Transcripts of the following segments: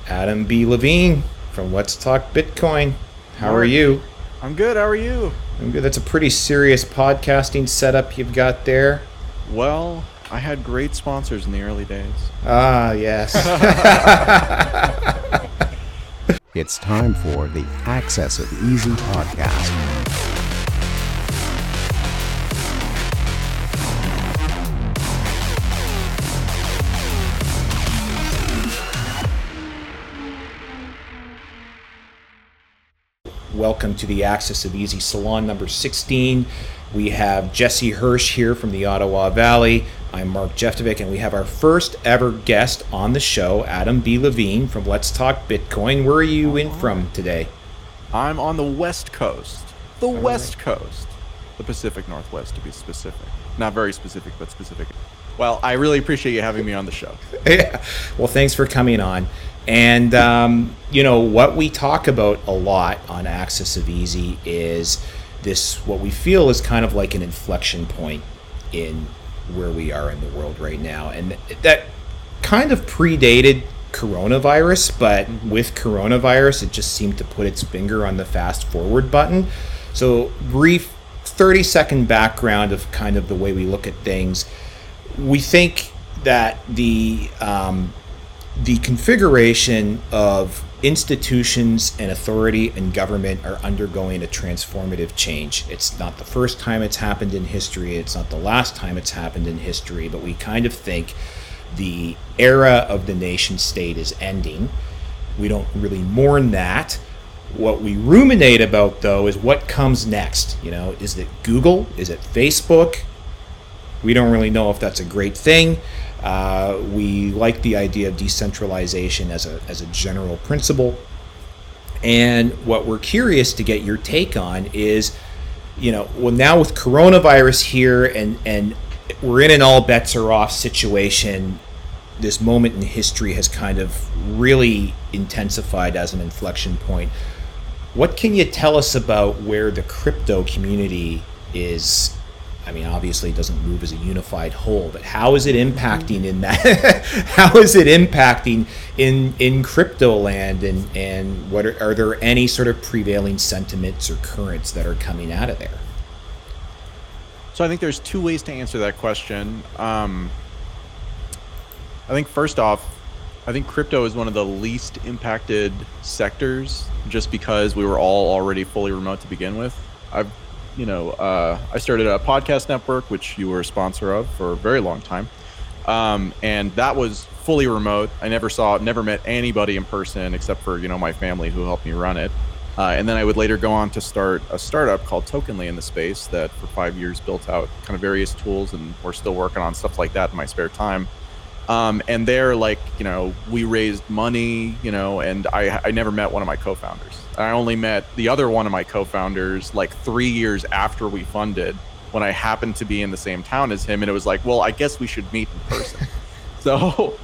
Adam B. Levine from Let's Talk Bitcoin. How are Mark, you? I'm good. How are you? I'm good. That's a pretty serious podcasting setup you've got there. Well, I had great sponsors in the early days. Ah, yes. It's time for the Access of Easy podcast. Welcome to the Access of Easy Salon number 16. We have Jesse Hirsch here from the Ottawa Valley. I'm Mark Jeftovic, and we have our first ever guest on the show, Adam B. Levine from Let's Talk Bitcoin. Where are you in from today? I'm on the West Coast. The West Coast. The Pacific Northwest, to be specific. Not very specific, but specific. Well, I really appreciate you having me on the show. Yeah. Well, thanks for coming on. And, what we talk about a lot on Access of Easy is this, what we feel is kind of like an inflection point in where we are in the world right now. And that kind of predated coronavirus, but with coronavirus, it just seemed to put its finger on the fast forward button. So brief 30-second background of kind of the way we look at things. We think that the configuration of institutions and authority and government are undergoing a transformative change. It's not the first time it's happened in history. It's not the last time it's happened in history, but we kind of think the era of the nation state is ending. We don't really mourn that. What we ruminate about, though, is what comes next. Is it Google? Is it Facebook? We don't really know if that's a great thing. We like the idea of decentralization as a general principle. And what we're curious to get your take on is, now with coronavirus here and we're in an all bets are off situation, this moment in history has kind of really intensified as an inflection point. What can you tell us about where the crypto community is? I mean, obviously it doesn't move as a unified whole, but how is it impacting in that? How is it impacting in crypto land, and what are there any sort of prevailing sentiments or currents that are coming out of there? So I think there's two ways to answer that question. I think first off, I think crypto is one of the least impacted sectors just because we were all already fully remote to begin with. I started a podcast network, which you were a sponsor of for a very long time. And that was fully remote. I never met anybody in person except for, my family who helped me run it. And then I would later go on to start a startup called Tokenly in the space that for 5 years built out kind of various tools, and we're still working on stuff like that in my spare time. And there, we raised money, and I never met one of my co-founders. I only met the other one of my co-founders 3 years after we funded, when I happened to be in the same town as him. And it was like, well, I guess we should meet in person. So,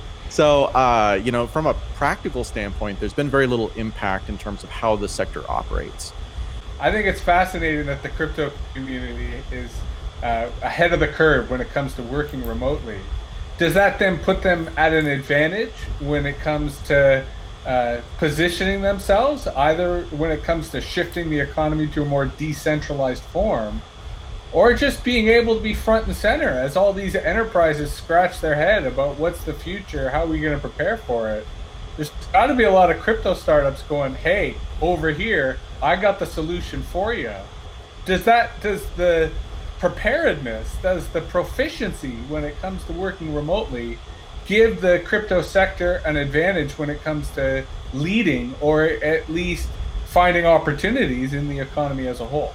from a practical standpoint, there's been very little impact in terms of how the sector operates. I think it's fascinating that the crypto community is ahead of the curve when it comes to working remotely. Does that then put them at an advantage when it comes to positioning themselves, either when it comes to shifting the economy to a more decentralized form, or just being able to be front and center as all these enterprises scratch their head about what's the future, how are we going to prepare for it? There's got to be a lot of crypto startups going, hey, over here, I got the solution for you. Does the preparedness, does the proficiency when it comes to working remotely give the crypto sector an advantage when it comes to leading, or at least finding opportunities in the economy as a whole?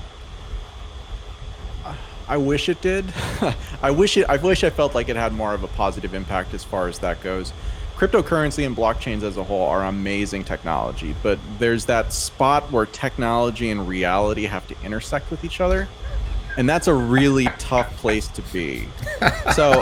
I wish it did. I wish I felt like it had more of a positive impact as far as that goes. Cryptocurrency and blockchains as a whole are amazing technology, but there's that spot where technology and reality have to intersect with each other. And that's a really tough place to be. So,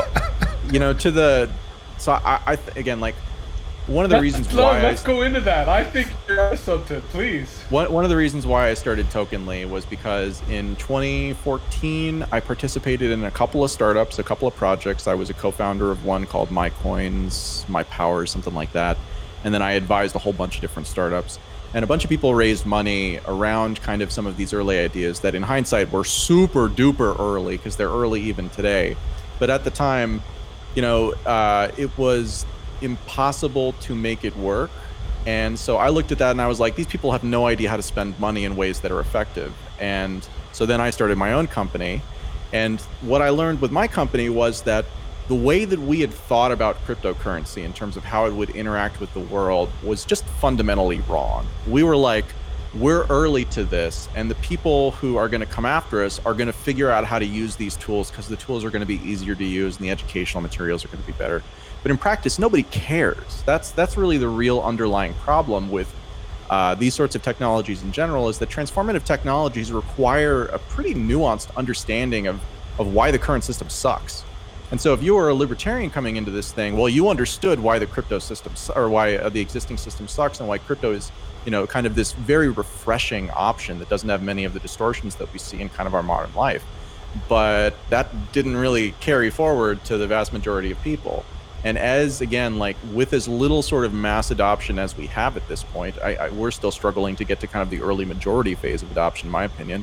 one of the reasons why let's go into that. I think you're something, please. One of the reasons why I started Tokenly was because in 2014, I participated in a couple of startups, a couple of projects. I was a co-founder of one called My Coins, My Power, something like that. And then I advised a whole bunch of different startups. And a bunch of people raised money around kind of some of these early ideas that in hindsight were super duper early, because they're early even today. But at the time, it was impossible to make it work. And so I looked at that and I was like, these people have no idea how to spend money in ways that are effective. And so then I started my own company. And what I learned with my company was that the way that we had thought about cryptocurrency in terms of how it would interact with the world was just fundamentally wrong. We were like, we're early to this, and the people who are going to come after us are going to figure out how to use these tools because the tools are going to be easier to use and the educational materials are going to be better. But in practice, nobody cares. That's really the real underlying problem with these sorts of technologies in general, is that transformative technologies require a pretty nuanced understanding of why the current system sucks. And so if you were a libertarian coming into this thing, well, you understood why the crypto system, or why the existing system sucks, and why crypto is, kind of this very refreshing option that doesn't have many of the distortions that we see in kind of our modern life. But that didn't really carry forward to the vast majority of people. And again, with as little sort of mass adoption as we have at this point, we're still struggling to get to kind of the early majority phase of adoption, in my opinion.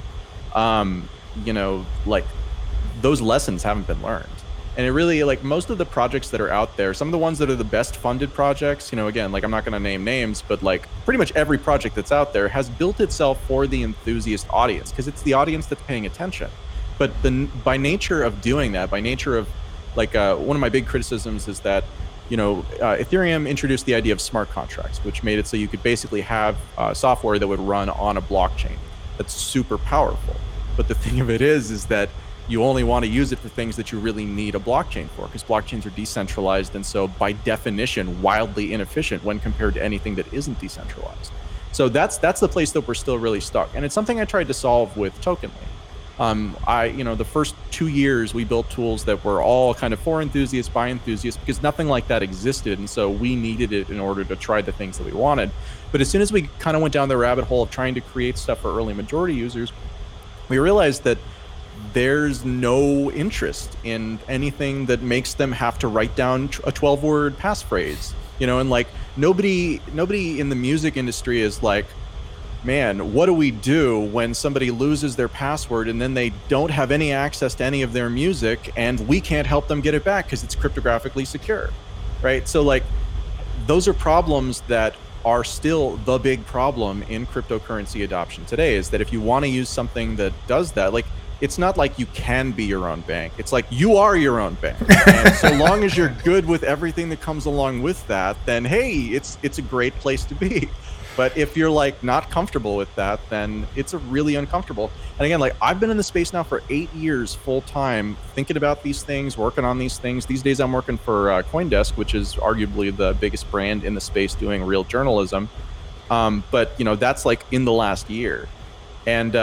Those lessons haven't been learned. And it really, most of the projects that are out there, some of the ones that are the best funded projects, again, I'm not going to name names, but pretty much every project that's out there has built itself for the enthusiast audience, because it's the audience that's paying attention. But by nature of doing that, by nature of one of my big criticisms is that, Ethereum introduced the idea of smart contracts, which made it so you could basically have software that would run on a blockchain. That's super powerful. But the thing of it is that you only want to use it for things that you really need a blockchain for, because blockchains are decentralized and so by definition wildly inefficient when compared to anything that isn't decentralized. So that's the place that we're still really stuck. And it's something I tried to solve with Tokenly. The first 2 years we built tools that were all kind of for enthusiasts, by enthusiasts, because nothing like that existed. And so we needed it in order to try the things that we wanted. But as soon as we kind of went down the rabbit hole of trying to create stuff for early majority users, we realized that there's no interest in anything that makes them have to write down a 12-word passphrase, and nobody in the music industry is like, man, what do we do when somebody loses their password and then they don't have any access to any of their music and we can't help them get it back because it's cryptographically secure, right? So those are problems that are still the big problem in cryptocurrency adoption today, is that if you want to use something that does that, it's not like you can be your own bank. It's like you are your own bank. And so long as you're good with everything that comes along with that, then hey, it's a great place to be. But if you're not comfortable with that, then it's a really uncomfortable. And again, I've been in the space now for 8 years full time, thinking about these things, working on these things. These days I'm working for CoinDesk, which is arguably the biggest brand in the space doing real journalism. But that's in the last year. And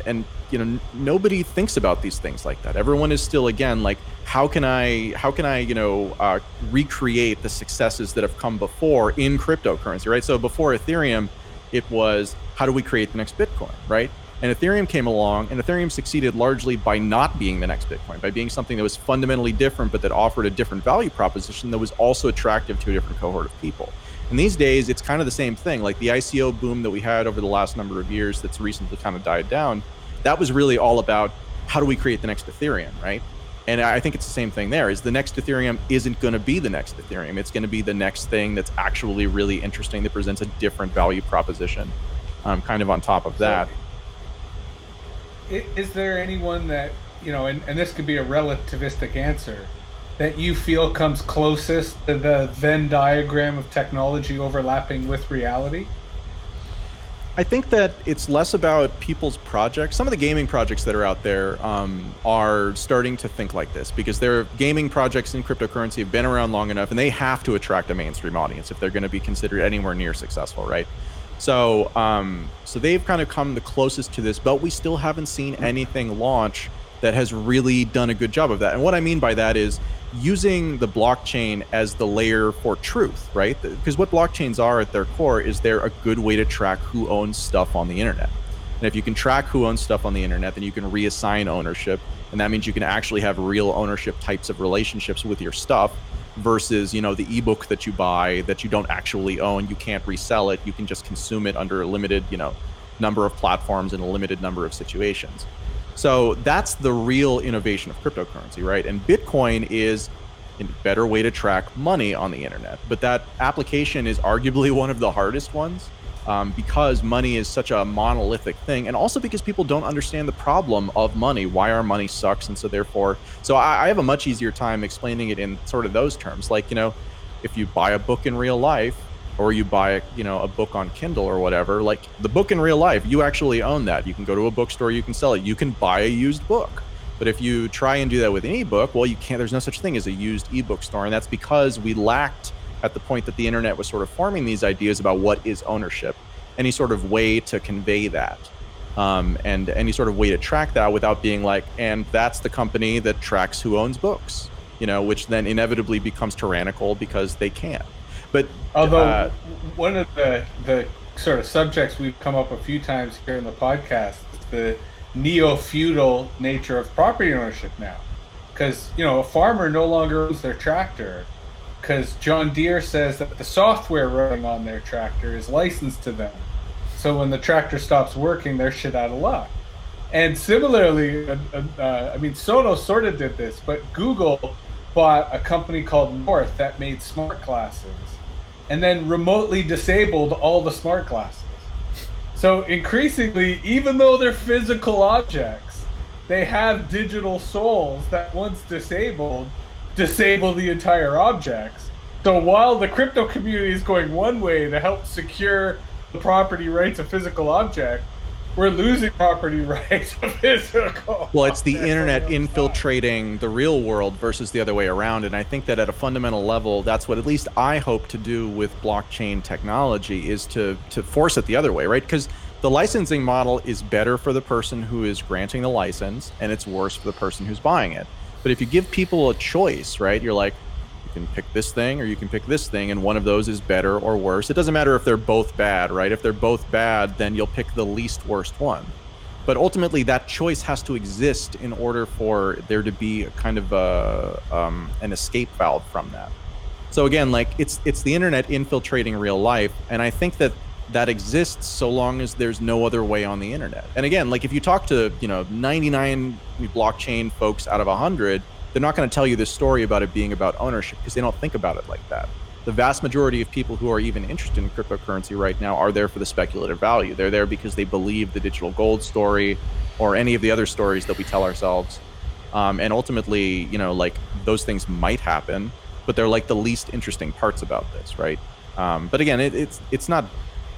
nobody thinks about these things like that. Everyone is still, again, how can I recreate the successes that have come before in cryptocurrency, right? So before Ethereum, it was, how do we create the next Bitcoin, right? And Ethereum came along, and Ethereum succeeded largely by not being the next Bitcoin, by being something that was fundamentally different, but that offered a different value proposition that was also attractive to a different cohort of people. And these days, it's kind of the same thing. The ICO boom that we had over the last number of years that's recently kind of died down, that was really all about how do we create the next Ethereum, right? And I think it's the same thing there, is the next Ethereum isn't going to be the next Ethereum. It's going to be the next thing that's actually really interesting, that presents a different value proposition kind of on top of that. Is there anyone that, and this could be a relativistic answer, that you feel comes closest to the Venn diagram of technology overlapping with reality? I think that it's less about people's projects. Some of the gaming projects that are out there are starting to think like this, because their gaming projects in cryptocurrency have been around long enough, and they have to attract a mainstream audience if they're going to be considered anywhere near successful, right? So they've kind of come the closest to this, but we still haven't seen anything launch that has really done a good job of that. And what I mean by that is using the blockchain as the layer for truth, right? Because what blockchains are at their core is they're a good way to track who owns stuff on the internet. And if you can track who owns stuff on the internet, then you can reassign ownership. And that means you can actually have real ownership types of relationships with your stuff. versus, you know, the ebook that you buy that you don't actually own. You can't resell it. You can just consume it under a limited, you know, number of platforms in a limited number of situations. So that's the real innovation of cryptocurrency, right? And Bitcoin is a better way to track money on the internet. But that application is arguably one of the hardest ones, because money is such a monolithic thing, and also because people don't understand the problem of money, why our money sucks. And so therefore, I have a much easier time explaining it in sort of those terms. Like, you know, if you buy a book in real life, or you buy, you know, a book on Kindle or whatever, like the book in real life, you actually own that. You can go to a bookstore, you can sell it, you can buy a used book. But if you try and do that with an ebook, well, you can't. There's no such thing as a used ebook store. And that's because we lacked, at the point that the internet was sort of forming these ideas about what is ownership, any sort of way to convey that, and any sort of way to track that without being like, and that's the company that tracks who owns books, you know, which then inevitably becomes tyrannical because they can. But although one of the sort of subjects we've come up a few times here in the podcast is the neo-feudal nature of property ownership now, because, you know, a farmer no longer owns their tractor because John Deere says that the software running on their tractor is licensed to them. So when the tractor stops working, they're shit out of luck. And similarly, I mean, Sonos sort of did this, but Google bought a company called North that made smart glasses and then remotely disabled all the smart glasses. So increasingly, even though they're physical objects, they have digital souls that once disable the entire objects. So while the crypto community is going one way to help secure the property rights of physical objects, we're losing property rights of physical. Well, it's the internet infiltrating the real world versus the other way around. And I think that at a fundamental level, that's what at least I hope to do with blockchain technology, is to force it the other way, right? Because the licensing model is better for the person who is granting the license, and it's worse for the person who's buying it. But if you give people a choice, right, you're like, you can pick this thing or you can pick this thing, and one of those is better or worse. It doesn't matter if they're both bad, right? If they're both bad, then you'll pick the least worst one. But ultimately, that choice has to exist in order for there to be a kind of an escape valve from that. So again, like, it's the internet infiltrating real life, and I think that exists so long as there's no other way on the internet. And again, like, if you talk to, you know, 99 blockchain folks out of 100, they're not going to tell you this story about it being about ownership, because they don't think about it like that. The vast majority of people who are even interested in cryptocurrency right now are there for the speculative value. They're there because they believe the digital gold story or any of the other stories that we tell ourselves. And ultimately, you know, like, those things might happen, but they're like the least interesting parts about this, right? But again, it's not.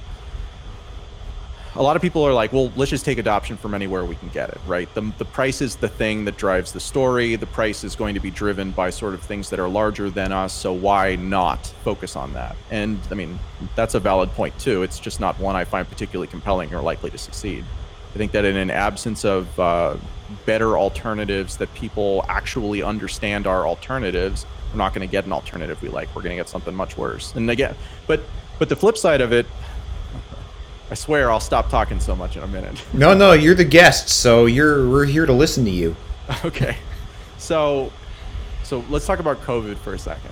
A lot of people are like, well, let's just take adoption from anywhere we can get it, right? The price is the thing that drives the story. The price is going to be driven by sort of things that are larger than us. So why not focus on that? And I mean, that's a valid point too. It's just not one I find particularly compelling or likely to succeed. I think that in an absence of better alternatives that people actually understand are alternatives, we're not going to get an alternative we like. We're going to get something much worse. And again, but the flip side of it, I swear I'll stop talking so much in a minute. No, you're the guest, so we're here to listen to you. Okay, so let's talk about COVID for a second.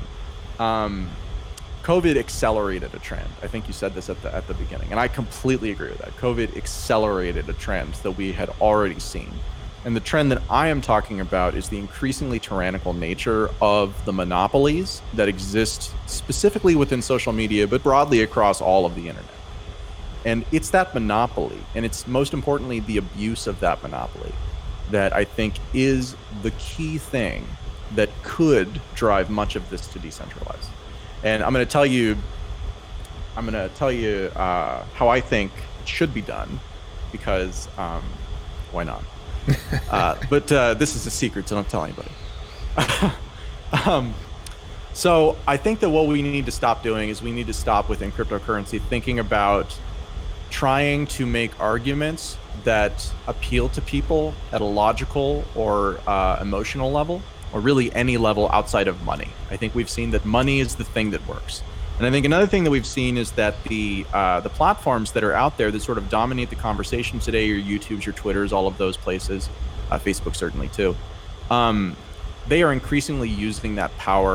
COVID accelerated a trend. I think you said this at the beginning, and I completely agree with that. COVID accelerated a trend that we had already seen. And the trend that I am talking about is the increasingly tyrannical nature of the monopolies that exist specifically within social media, but broadly across all of the internet. And it's that monopoly, and it's most importantly the abuse of that monopoly, that I think is the key thing that could drive much of this to decentralize. And I'm going to tell you how I think it should be done, because why not? But this is a secret, so don't tell anybody. So I think that what we need to stop doing is we need to stop within cryptocurrency thinking about trying to make arguments that appeal to people at a logical or emotional level, or really any level outside of money. I think we've seen that money is the thing that works. And I think another thing that we've seen is that the platforms that are out there that sort of dominate the conversation today, your YouTubes, your Twitters, all of those places, Facebook certainly too, they are increasingly using that power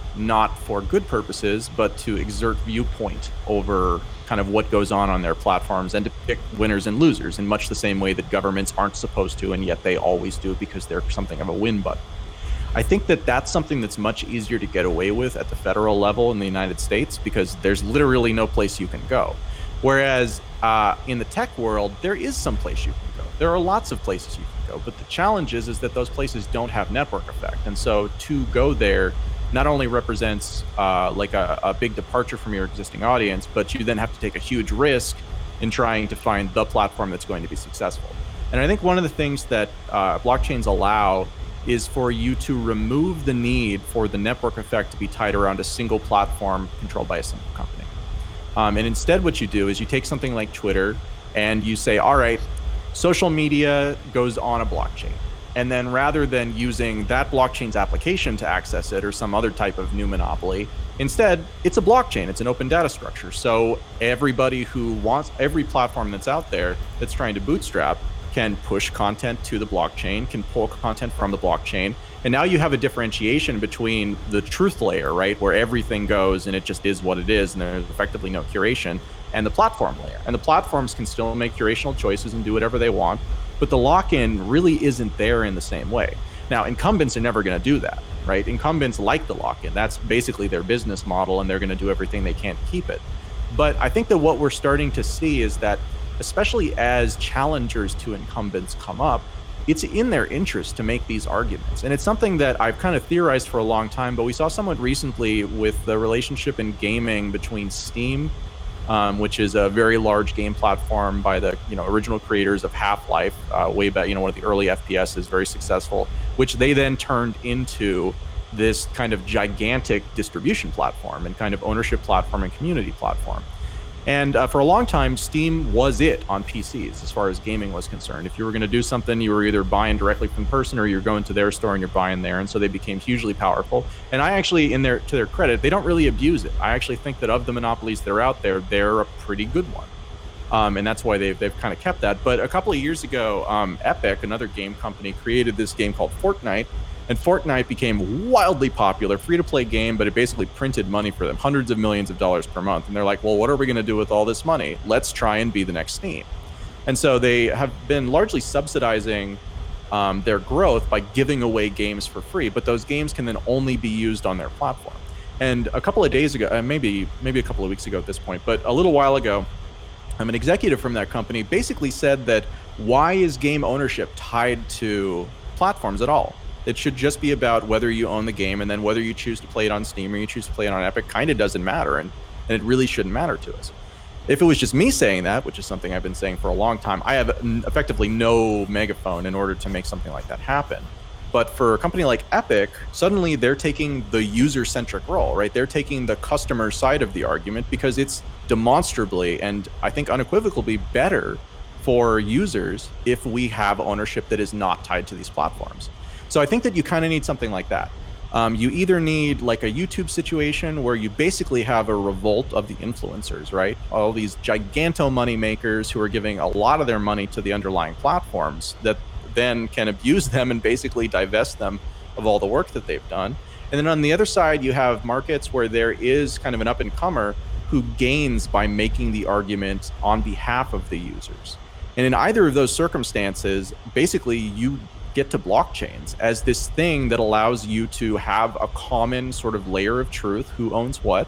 not for good purposes, but to exert viewpoint over kind of what goes on their platforms and to pick winners and losers in much the same way that governments aren't supposed to, and yet they always do because they're something of a win button. I think that that's something that's much easier to get away with at the federal level in the United States because there's literally no place you can go. Whereas in the tech world, there is some place you can go. There are lots of places you can go, but the challenge is that those places don't have network effect. And so to go there not only represents like a big departure from your existing audience, but you then have to take a huge risk in trying to find the platform that's going to be successful. And I think one of the things that blockchains allow is for you to remove the need for the network effect to be tied around a single platform controlled by a single company. And instead what you do is you take something like Twitter and you say, all right, social media goes on a blockchain. And then rather than using that blockchain's application to access it or some other type of new monopoly, instead, it's a blockchain. It's an open data structure. So everybody who wants, every platform that's out there that's trying to bootstrap can push content to the blockchain, can pull content from the blockchain. And now you have a differentiation between the truth layer, right, where everything goes and it just is what it is and there's effectively no curation, and the platform layer. And the platforms can still make curational choices and do whatever they want, but the lock-in really isn't there in the same way. Now, incumbents are never going to do that, right? Incumbents like the lock-in. That's basically their business model, and they're going to do everything they can to keep it. But I think that what we're starting to see is that, especially as challengers to incumbents come up, it's in their interest to make these arguments. And it's something that I've kind of theorized for a long time, but we saw somewhat recently with the relationship in gaming between Steam, which is a very large game platform by the original creators of Half-Life, way back, one of the early FPSs, very successful, which they then turned into this kind of gigantic distribution platform and kind of ownership platform and community platform. And for a long time, Steam was it on PCs as far as gaming was concerned. If you were going to do something, you were either buying directly from the person or you're going to their store and you're buying there. And so they became hugely powerful. And I actually, to their credit, they don't really abuse it. I actually think that of the monopolies that are out there, they're a pretty good one. And that's why they've kind of kept that. But a couple of years ago, Epic, another game company, created this game called Fortnite. And Fortnite became wildly popular, free-to-play game, but it basically printed money for them, hundreds of millions of dollars per month. And they're like, well, what are we going to do with all this money? Let's try and be the next Steam. And so they have been largely subsidizing their growth by giving away games for free, but those games can then only be used on their platform. And a couple of days ago, maybe a couple of weeks ago at this point, but a little while ago, an executive from that company basically said that why is game ownership tied to platforms at all? It should just be about whether you own the game, and then whether you choose to play it on Steam or you choose to play it on Epic kind of doesn't matter, and it really shouldn't matter to us. If it was just me saying that, which is something I've been saying for a long time, I have effectively no megaphone in order to make something like that happen. But for a company like Epic, suddenly they're taking the user-centric role, right? They're taking the customer side of the argument because it's demonstrably and I think unequivocally better for users if we have ownership that is not tied to these platforms. So I think that you kind of need something like that. You either need like a YouTube situation where you basically have a revolt of the influencers, right? All these giganto money makers who are giving a lot of their money to the underlying platforms that then can abuse them and basically divest them of all the work that they've done. And then on the other side, you have markets where there is kind of an up-and-comer who gains by making the argument on behalf of the users. And in either of those circumstances, basically you get to blockchains as this thing that allows you to have a common sort of layer of truth, who owns what,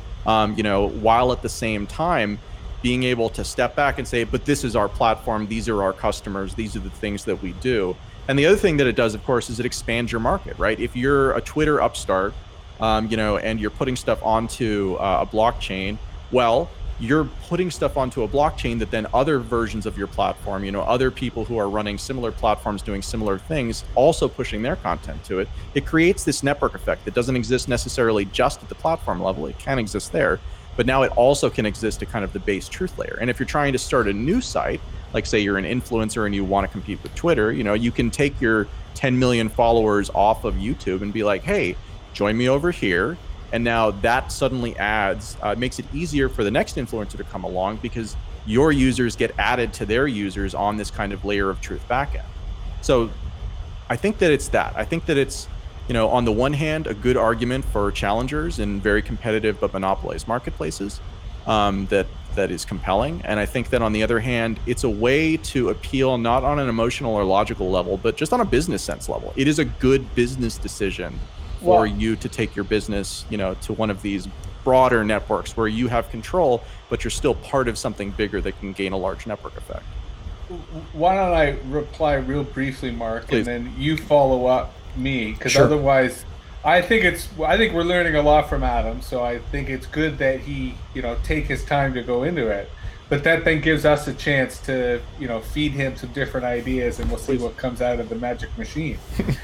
while at the same time being able to step back and say, but this is our platform, these are our customers, these are the things that we do. And the other thing that it does, of course, is it expands your market, right? If you're a Twitter upstart, and you're putting stuff onto a blockchain, well, you're putting stuff onto a blockchain that then other versions of your platform, other people who are running similar platforms doing similar things, also pushing their content to it. It creates this network effect that doesn't exist necessarily just at the platform level. It can exist there, but now it also can exist at kind of the base truth layer. And if you're trying to start a new site, like say you're an influencer and you want to compete with Twitter, you can take your 10 million followers off of YouTube and be like, hey, join me over here. And now that suddenly adds, makes it easier for the next influencer to come along because your users get added to their users on this kind of layer of truth backend. So I think that it's that. I think that it's on the one hand, a good argument for challengers in very competitive but monopolized marketplaces that is compelling. And I think that on the other hand, it's a way to appeal not on an emotional or logical level, but just on a business sense level. It is a good business decision for you to take your business, to one of these broader networks where you have control, but you're still part of something bigger that can gain a large network effect. Why don't I reply real briefly, Mark, Please. and then you follow up me, because Sure. otherwise I think we're learning a lot from Adam, so I think it's good that he, take his time to go into it. But that then gives us a chance to, feed him some different ideas, and we'll see what comes out of the magic machine.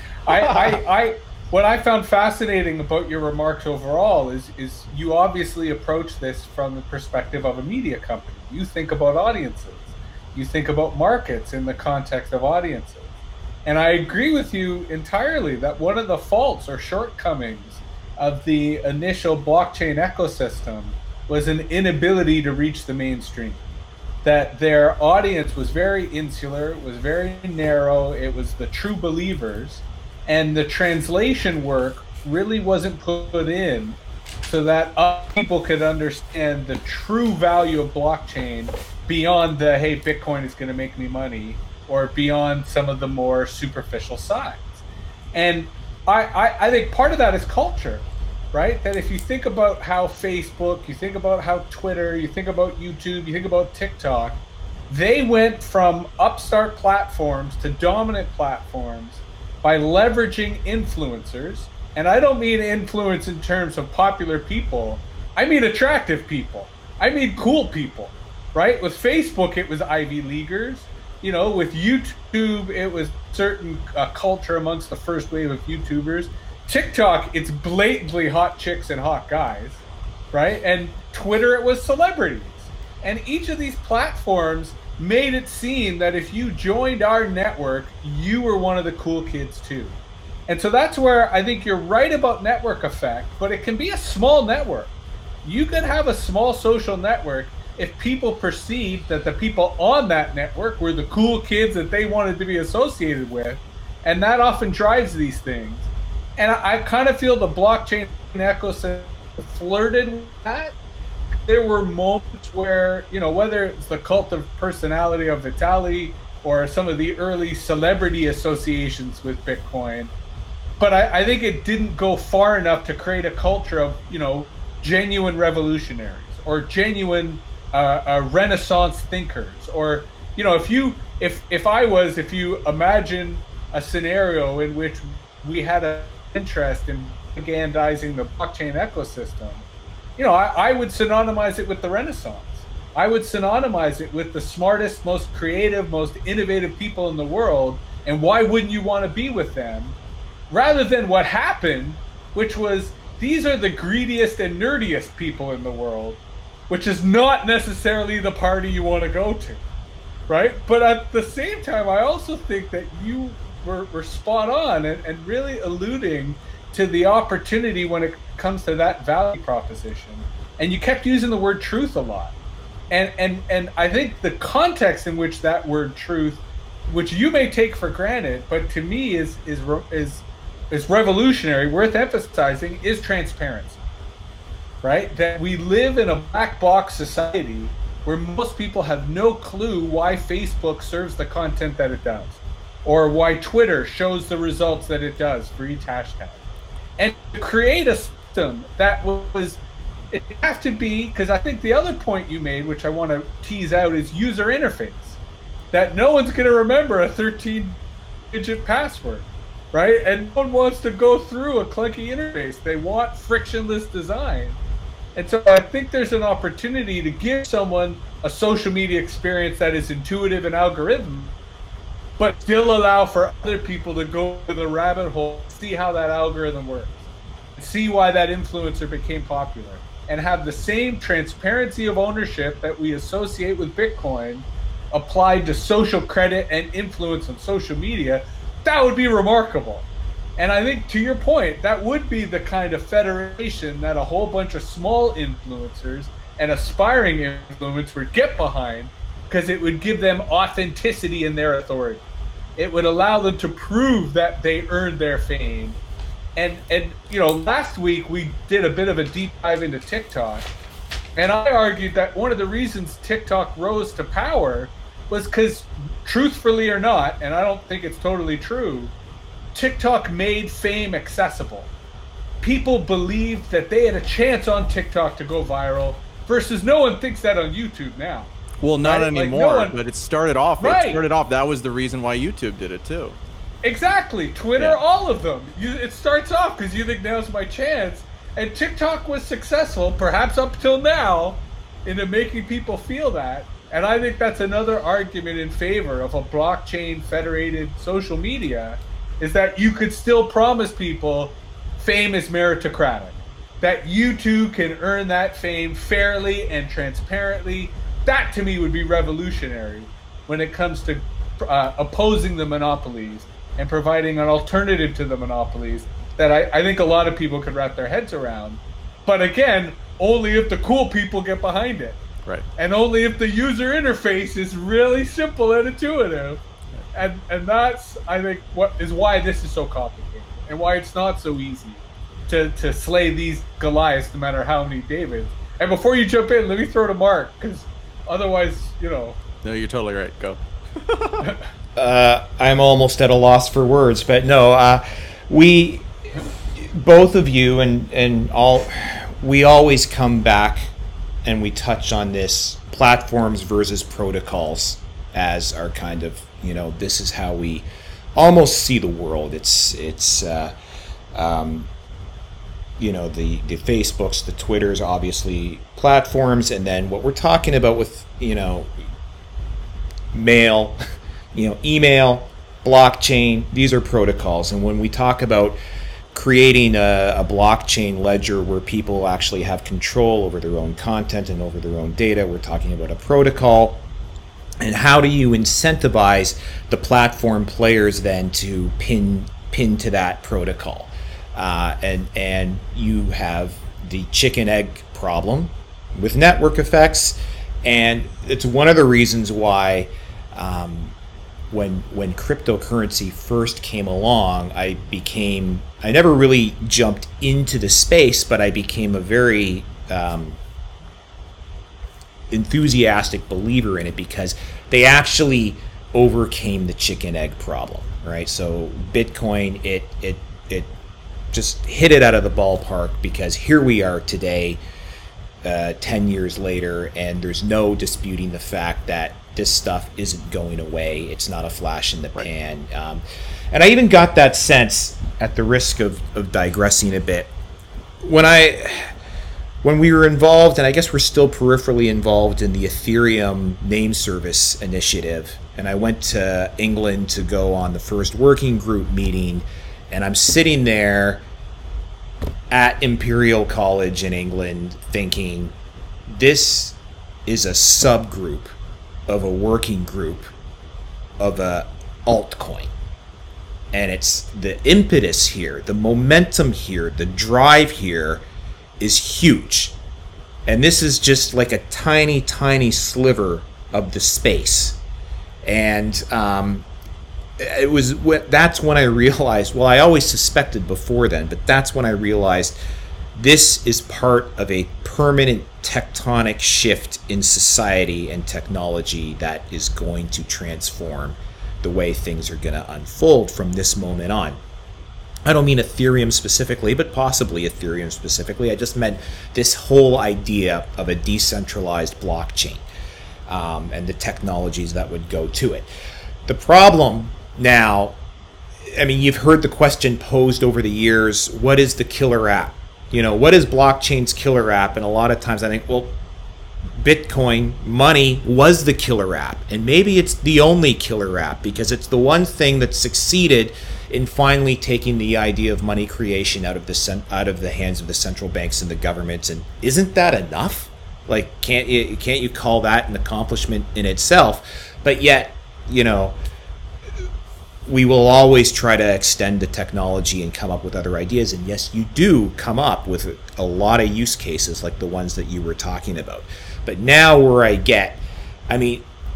What I found fascinating about your remarks overall is you obviously approach this from the perspective of a media company. You think about audiences. You think about markets in the context of audiences. And I agree with you entirely that one of the faults or shortcomings of the initial blockchain ecosystem was an inability to reach the mainstream. That their audience was very insular, it was very narrow, it was the true believers, and the translation work really wasn't put in so that other people could understand the true value of blockchain beyond the, hey, Bitcoin is going to make me money, or beyond some of the more superficial sides. And I think part of that is culture, right? That if you think about how Facebook, you think about how Twitter, you think about YouTube, you think about TikTok, they went from upstart platforms to dominant platforms by leveraging influencers. And I don't mean influence in terms of popular people. I mean attractive people. I mean cool people, right? With Facebook, it was Ivy Leaguers. With YouTube, it was certain culture amongst the first wave of YouTubers. TikTok, it's blatantly hot chicks and hot guys, right? And Twitter, it was celebrities. And each of these platforms made it seem that if you joined our network, you were one of the cool kids too. And so that's where I think you're right about network effect, but it can be a small network. You could have a small social network if people perceived that the people on that network were the cool kids that they wanted to be associated with. And that often drives these things. And I kind of feel the blockchain ecosystem flirted with that. There were moments where, whether it's the cult of personality of Vitalik or some of the early celebrity associations with Bitcoin, but I think it didn't go far enough to create a culture of, genuine revolutionaries or genuine Renaissance thinkers. Or, if you imagine a scenario in which we had an interest in propagandizing the blockchain ecosystem, I would synonymize it with the Renaissance. I would synonymize it with the smartest, most creative, most innovative people in the world. And why wouldn't you want to be with them? Rather than what happened, which was these are the greediest and nerdiest people in the world, which is not necessarily the party you want to go to, right? But at the same time, I also think that you were spot on and really alluding to the opportunity when it comes to that value proposition. And you kept using the word truth a lot. And I think the context in which that word truth, which you may take for granted, but to me is revolutionary, worth emphasizing, is transparency. Right? That we live in a black box society where most people have no clue why Facebook serves the content that it does, or why Twitter shows the results that it does for each hashtag. And to create a system that was, it have to be, because I think the other point you made, which I want to tease out, is user interface. That no one's going to remember a 13-digit password, right? And no one wants to go through a clunky interface. They want frictionless design. And so I think there's an opportunity to give someone a social media experience that is intuitive and algorithm, but still allow for other people to go to the rabbit hole, see how that algorithm works, see why that influencer became popular, and have the same transparency of ownership that we associate with Bitcoin applied to social credit and influence on social media. That would be remarkable. And I think, to your point, that would be the kind of federation that a whole bunch of small influencers and aspiring influencers would get behind, because it would give them authenticity in their authority. It would allow them to prove that they earned their fame, And you know, last week we did a bit of a deep dive into TikTok, and I argued that one of the reasons TikTok rose to power was because, truthfully or not, and I don't think it's totally true, TikTok made fame accessible. People believed that they had a chance on TikTok to go viral, versus no one thinks that on YouTube now. Well, not Right? Like, anymore, no one- but it started off. Right. It started off. That was the reason why YouTube did it too. Exactly. Twitter, Yeah. all of them. It starts off because you think now's my chance. And TikTok was successful, perhaps up till now, into making people feel that. And I think that's another argument in favor of a blockchain federated social media, is that you could still promise people fame is meritocratic. That you too can earn that fame fairly and transparently. That to me would be revolutionary when it comes to opposing the monopolies and providing an alternative to the monopolies that I think a lot of people could wrap their heads around. But again, only if the cool people get behind it. Right. And only if the user interface is really simple and intuitive. And that's, I think, what is why this is so complicated and why it's not so easy to slay these Goliaths, no matter how many Davids. And before you jump in, let me throw to Mark, because otherwise, you know. No, you're totally right. Go. I'm almost at a loss for words, but no, we, both of you and all, we always come back and we touch on this platforms versus protocols as our kind of, you know, this is how we almost see the world. It's you know, the Facebooks, the Twitters, obviously platforms, and then what we're talking about with, you know, mail, you know, email, blockchain, these are protocols. And when we talk about creating a blockchain ledger where people actually have control over their own content and over their own data, we're talking about a protocol. And how do you incentivize the platform players then to pin to that protocol? And you have the chicken egg problem with network effects, and it's one of the reasons why when cryptocurrency first came along, I never really jumped into the space, but I became a very enthusiastic believer in it, because they actually overcame the chicken egg problem, right? So Bitcoin, it just hit it out of the ballpark, because here we are today, 10 years later, and there's no disputing the fact that this stuff isn't going away. It's not a flash in the pan. And I even got that sense, at the risk of digressing a bit, when we were involved, and I guess we're still peripherally involved in the Ethereum name service initiative, and I went to England to go on the first working group meeting, and I'm sitting there at Imperial College in England thinking, this is a subgroup of a working group of a altcoin. And it's the impetus here, the momentum here, the drive here is huge. And this is just like a tiny, tiny sliver of the space. And that's when I realized, well, I always suspected before then, but that's when I realized this is part of a permanent tectonic shift in society and technology that is going to transform the way things are going to unfold from this moment on. I don't mean Ethereum specifically, but possibly Ethereum specifically. I just meant this whole idea of a decentralized blockchain and the technologies that would go to it. The problem now, I mean, you've heard the question posed over the years, what is the killer app? You know, what is blockchain's killer app? And a lot of times I think, well, Bitcoin money was the killer app, and maybe it's the only killer app, because it's the one thing that succeeded in finally taking the idea of money creation out of the hands of the central banks and the governments. And isn't that enough? Like, can't you call that an accomplishment in itself? But yet, you know, we will always try to extend the technology and come up with other ideas. And yes, you do come up with a lot of use cases like the ones that you were talking about. But now where I mean,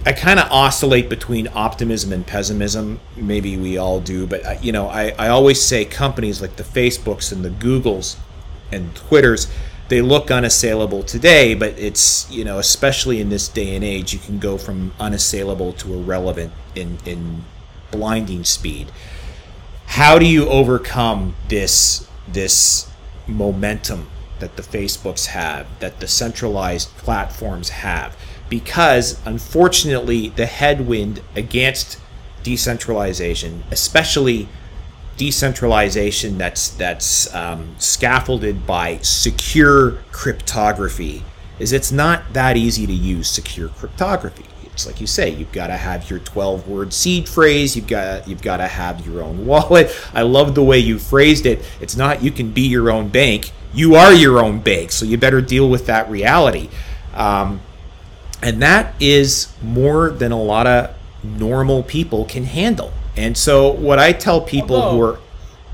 I kind of oscillate between optimism and pessimism. Maybe we all do, but I always say companies like the Facebooks and the Googles and Twitters, they look unassailable today, but it's, especially in this day and age, you can go from unassailable to irrelevant in blinding speed. How do you overcome this momentum that the Facebooks have, that the centralized platforms have? Because unfortunately, the headwind against decentralization, especially decentralization that's scaffolded by secure cryptography, is it's not that easy to use secure cryptography. It's like you say, you've got to have your 12-word seed phrase. You've got to have your own wallet. I love the way you phrased it. It's not you can be your own bank. You are your own bank, so you better deal with that reality. And that is more than a lot of normal people can handle. And so what I tell people who are...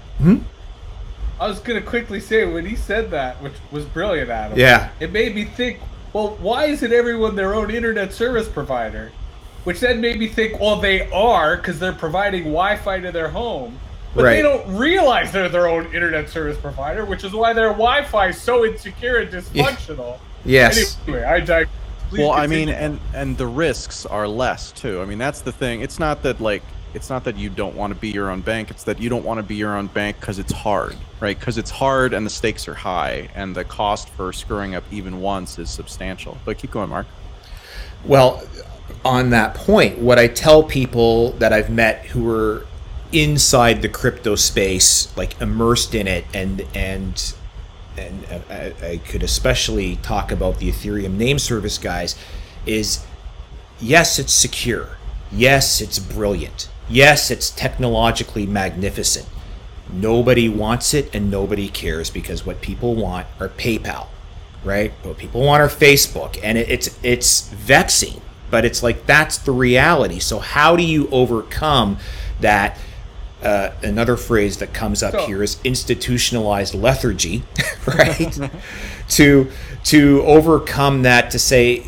I was going to quickly say, when he said that, which was brilliant, Adam, it made me think, well, why isn't everyone their own internet service provider? Which then made me think, well, they are, because they're providing Wi-Fi to their home. But they don't realize they're their own internet service provider, which is why their Wi-Fi is so insecure and dysfunctional. Yes. Anyway, I digress. Well, I mean, and the risks are less too. I mean, that's the thing. It's not that you don't want to be your own bank. It's that you don't want to be your own bank because it's hard, right? Because it's hard and the stakes are high and the cost for screwing up even once is substantial. But keep going, Mark. Well, on that point, what I tell people that I've met who are inside the crypto space, like immersed in it, and I could especially talk about the Ethereum name service guys, is yes, it's secure. Yes, it's brilliant. Yes, it's technologically magnificent. Nobody wants it and nobody cares, because what people want are PayPal, right? What people want are Facebook, and it's vexing, but it's like that's the reality. So how do you overcome that? Another phrase that comes up here is institutionalized lethargy, right? to overcome that, to say,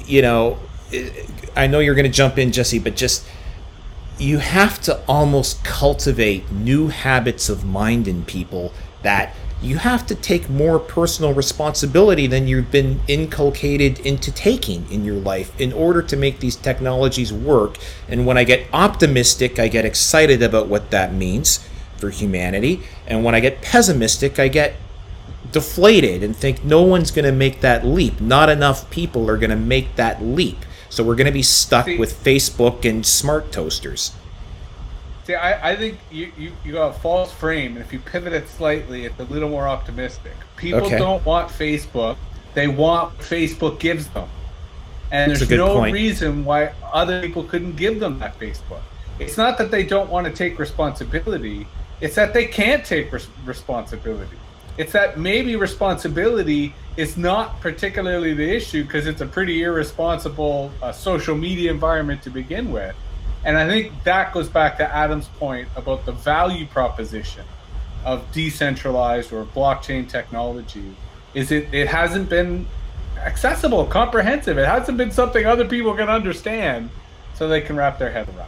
I know you're going to jump in, Jesse, but just you have to almost cultivate new habits of mind in people, that you have to take more personal responsibility than you've been inculcated into taking in your life in order to make these technologies work. And when I get optimistic, I get excited about what that means for humanity. And when I get pessimistic, I get deflated and think no one's going to make that leap. Not enough people are going to make that leap. So we're going to be stuck with Facebook and smart toasters. See, I think you got a false frame, and if you pivot it slightly, it's a little more optimistic. People don't want Facebook. They want what Facebook gives them. And there's no reason why other people couldn't give them that Facebook. It's not that they don't want to take responsibility. It's that they can't take responsibility. It's that maybe responsibility is not particularly the issue because it's a pretty irresponsible social media environment to begin with. And I think that goes back to Adam's point about the value proposition of decentralized or blockchain technology. Is it hasn't been accessible, comprehensive. It hasn't been something other people can understand so they can wrap their head around.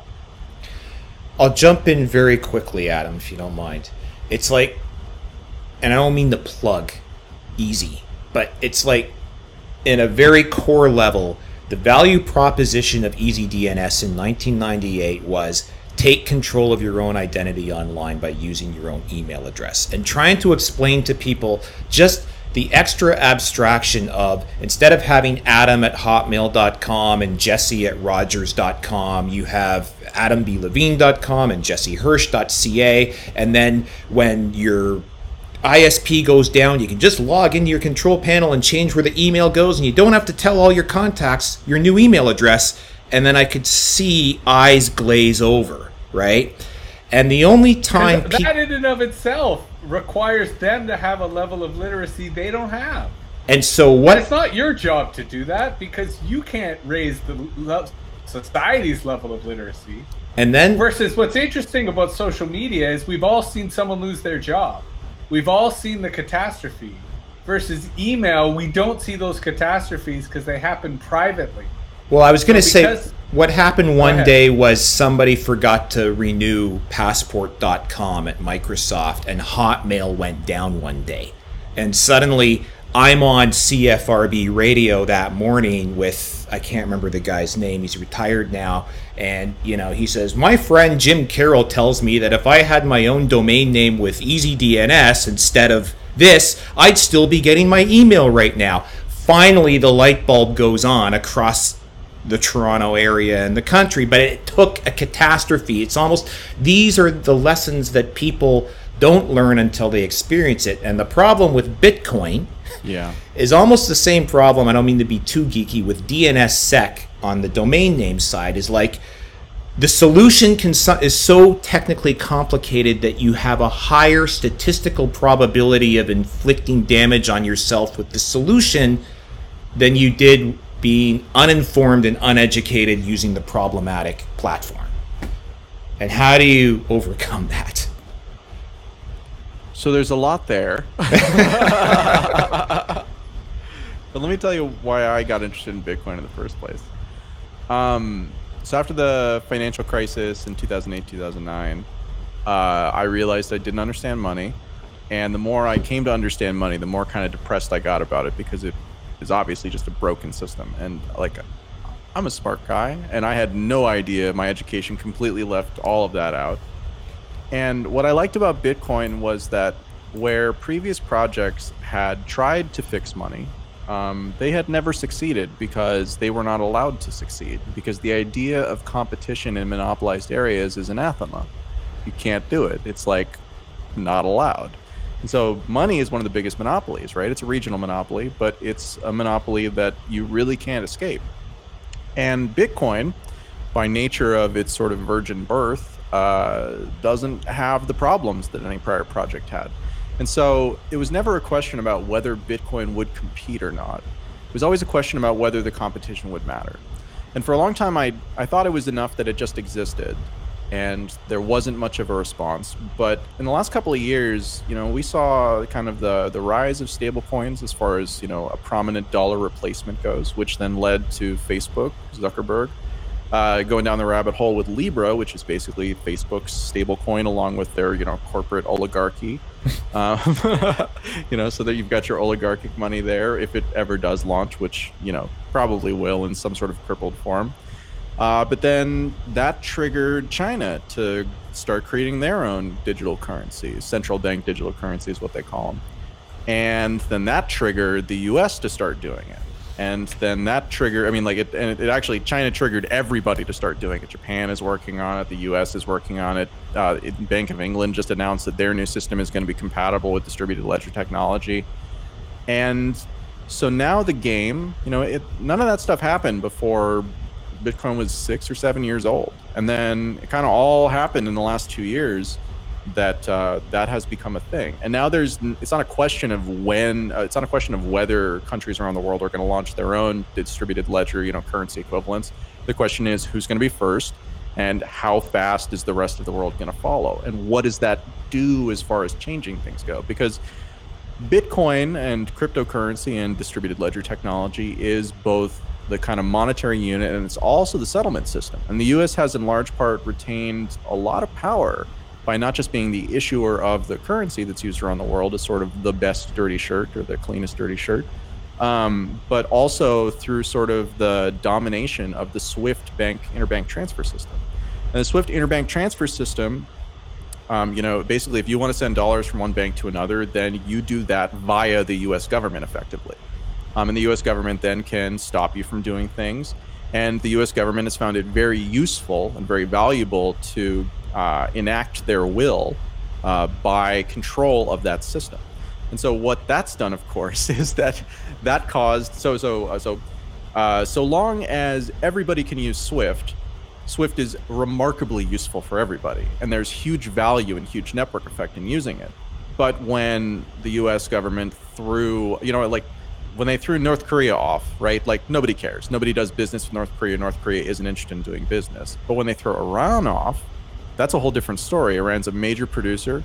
I'll jump in very quickly, Adam, if you don't mind. It's like, and I don't mean to plug easy, but it's like in a very core level, the value proposition of EasyDNS in 1998 was take control of your own identity online by using your own email address, and trying to explain to people just the extra abstraction of, instead of having Adam at hotmail.com and Jesse at rogers.com, you have adamblevine.com and jessehirsch.ca, and then when your ISP goes down, you can just log into your control panel and change where the email goes, and you don't have to tell all your contacts your new email address. And then I could see eyes glaze over, right? And the only time that in and of itself requires them to have a level of literacy they don't have. And so what? But it's not your job to do that, because you can't raise the society's level of literacy. And then versus what's interesting about social media is we've all seen someone lose their job. We've all seen the catastrophe. Versus email, we don't see those catastrophes because they happen privately. Well, I was going to say, What happened one ahead. day was somebody forgot to renew passport.com at Microsoft, and Hotmail went down one day. And suddenly I'm on CFRB radio that morning with, I can't remember the guy's name, he's retired now, and he says, my friend Jim Carroll tells me that if I had my own domain name with EasyDNS instead of this, I'd still be getting my email right now. Finally, the light bulb goes on across the Toronto area and the country, but it took a catastrophe. It's almost, these are the lessons that people don't learn until they experience it. And the problem with Bitcoin is almost the same problem, I don't mean to be too geeky, with DNSSEC on the domain name side, is like the solution is so technically complicated that you have a higher statistical probability of inflicting damage on yourself with the solution than you did being uninformed and uneducated using the problematic platform. And how do you overcome that? So there's a lot there. But let me tell you why I got interested in Bitcoin in the first place. So after the financial crisis in 2008, 2009, I realized I didn't understand money. And the more I came to understand money, the more kind of depressed I got about it, because it is obviously just a broken system. And like, I'm a smart guy, and I had no idea. My education completely left all of that out. And what I liked about Bitcoin was that where previous projects had tried to fix money, they had never succeeded because they were not allowed to succeed, because the idea of competition in monopolized areas is anathema. You can't do it. It's like not allowed. And so money is one of the biggest monopolies, right? It's a regional monopoly, but it's a monopoly that you really can't escape. And Bitcoin, by nature of its sort of virgin birth, doesn't have the problems that any prior project had. And so it was never a question about whether Bitcoin would compete or not. It was always a question about whether the competition would matter. And for a long time, I thought it was enough that it just existed and there wasn't much of a response. But in the last couple of years, we saw kind of the rise of stable coins as far as, a prominent dollar replacement goes, which then led to Facebook, Zuckerberg, going down the rabbit hole with Libra, which is basically Facebook's stable coin along with their, corporate oligarchy. So that you've got your oligarchic money there if it ever does launch, which, probably will in some sort of crippled form. But then that triggered China to start creating their own digital currencies. Central bank digital currency is what they call them. And then that triggered the US to start doing it. And then that triggered, it actually, China triggered everybody to start doing it. Japan is working on it. The US is working on it. Bank of England just announced that their new system is going to be compatible with distributed ledger technology. And so now the game, none of that stuff happened before Bitcoin was 6 or 7 years old. And then it kind of all happened in the last 2 years that that has become a thing. And now it's not a question of when, it's not a question of whether countries around the world are going to launch their own distributed ledger, currency equivalents. The question is who's going to be first and how fast is the rest of the world going to follow? And what does that do as far as changing things go? Because Bitcoin and cryptocurrency and distributed ledger technology is both the kind of monetary unit, and it's also the settlement system. And the US has in large part retained a lot of power by not just being the issuer of the currency that's used around the world as sort of the best dirty shirt or the cleanest dirty shirt, but also through sort of the domination of the SWIFT interbank transfer system. And the SWIFT interbank transfer system, basically if you want to send dollars from one bank to another, then you do that via the US government effectively. And the US government then can stop you from doing things. And the US government has found it very useful and very valuable to enact their will by control of that system. And so what that's done, of course, is that caused, so long as everybody can use SWIFT, SWIFT is remarkably useful for everybody. And there's huge value and huge network effect in using it. But when the US government threw, when they threw North Korea off, right? Like nobody cares. Nobody does business with North Korea. North Korea isn't interested in doing business. But when they throw Iran off, that's a whole different story. Iran's a major producer,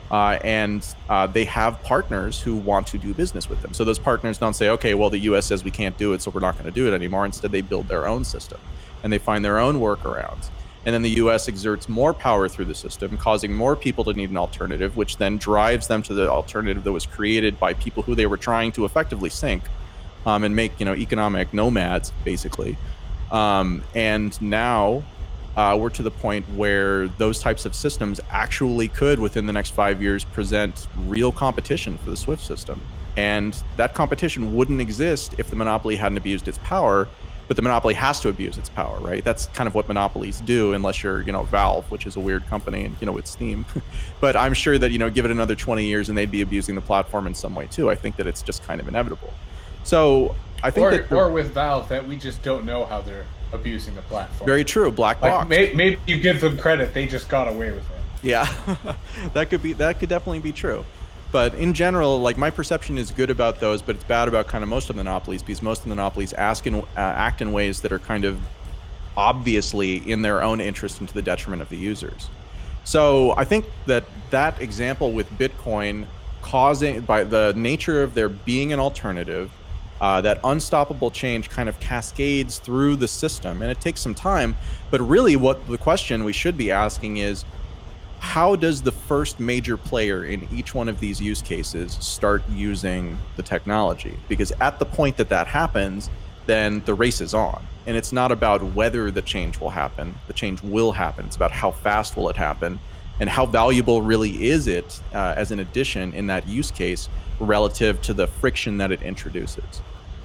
and they have partners who want to do business with them. So those partners don't say, okay, well, the US says we can't do it, so we're not going to do it anymore. Instead, they build their own system. and they find their own workarounds. And then the US exerts more power through the system, causing more people to need an alternative, which then drives them to the alternative that was created by people who they were trying to effectively sink and make, economic nomads, basically. And now we're to the point where those types of systems actually could, within the next 5 years, present real competition for the SWIFT system. And that competition wouldn't exist if the monopoly hadn't abused its power. But the monopoly has to abuse its power, right? That's kind of what monopolies do, unless you're, Valve, which is a weird company, and, with Steam. But I'm sure that, give it another 20 years and they'd be abusing the platform in some way too. I think that it's just kind of inevitable. So I think or with Valve, that we just don't know how they're abusing the platform. Very true. Black box. Maybe you give them credit, they just got away with it. Yeah, that could definitely be true. But in general, my perception is good about those, but it's bad about kind of most of the monopolies, because most of the monopolies act in ways that are kind of obviously in their own interest and to the detriment of the users. So I think that example with Bitcoin, causing, by the nature of there being an alternative, that unstoppable change kind of cascades through the system, and it takes some time. But really, what the question we should be asking is, how does the first major player in each one of these use cases start using the technology? Because at the point that happens, then the race is on. And it's not about whether the change will happen. The change will happen. It's about how fast will it happen, and how valuable really is it as an addition in that use case relative to the friction that it introduces.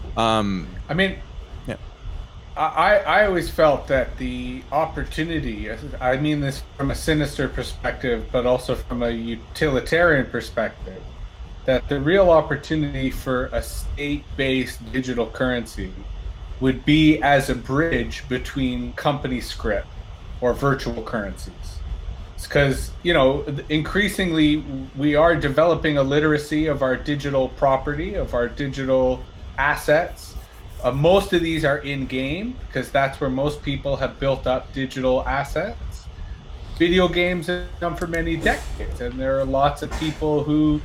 I always felt that the opportunity, I mean this from a sinister perspective, but also from a utilitarian perspective, that the real opportunity for a state-based digital currency would be as a bridge between company script or virtual currencies. It's because, increasingly we are developing a literacy of our digital property, of our digital assets. Most of these are in-game, because that's where most people have built up digital assets. Video games have come for many decades, and there are lots of people who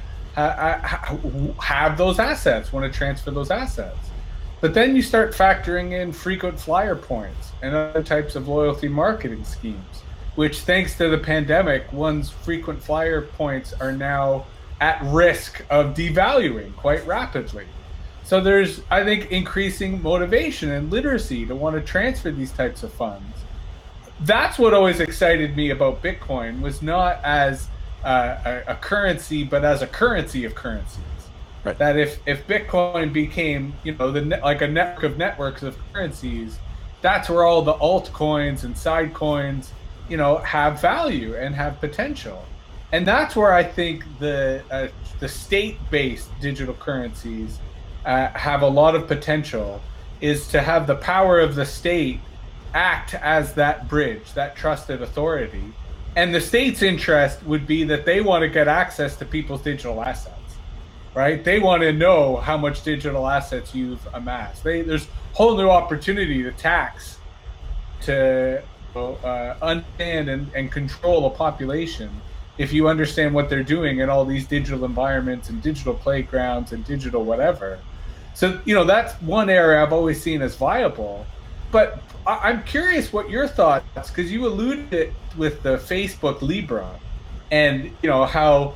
have those assets, want to transfer those assets. But then you start factoring in frequent flyer points and other types of loyalty marketing schemes, which, thanks to the pandemic, one's frequent flyer points are now at risk of devaluing quite rapidly. So there's, I think, increasing motivation and literacy to want to transfer these types of funds. That's what always excited me about Bitcoin, was not as a currency, but as a currency of currencies. Right. That if Bitcoin became, like a network of networks of currencies, that's where all the altcoins and side coins, have value and have potential. And that's where I think the state-based digital currencies have a lot of potential, is to have the power of the state act as that bridge, that trusted authority. And the state's interest would be that they want to get access to people's digital assets, right? They want to know how much digital assets you've amassed. There's a whole new opportunity to tax, to understand and control a population if you understand what they're doing in all these digital environments and digital playgrounds and digital whatever. So, that's one area I've always seen as viable. But I'm curious what your thoughts, because you alluded it with the Facebook Libra, and, how,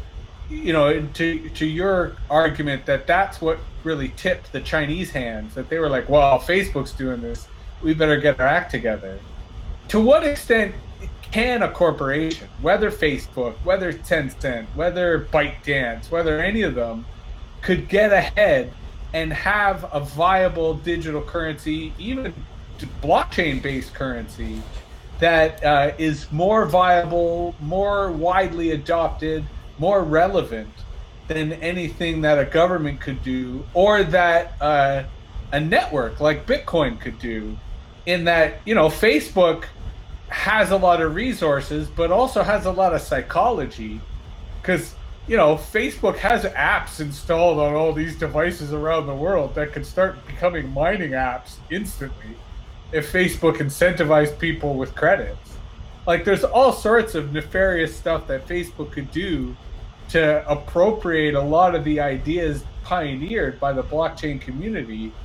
to your argument that that's what really tipped the Chinese hands, that they were like, well, Facebook's doing this, we better get our act together. To what extent can a corporation, whether Facebook, whether Tencent, whether ByteDance, whether any of them, could get ahead and have a viable digital currency, even blockchain-based currency, that is more viable, more widely adopted, more relevant than anything that a government could do, or that a network like Bitcoin could do, in that, Facebook has a lot of resources, but also has a lot of psychology, because Facebook has apps installed on all these devices around the world that could start becoming mining apps instantly if Facebook incentivized people with credits. Like, there's all sorts of nefarious stuff that Facebook could do to appropriate a lot of the ideas pioneered by the blockchain community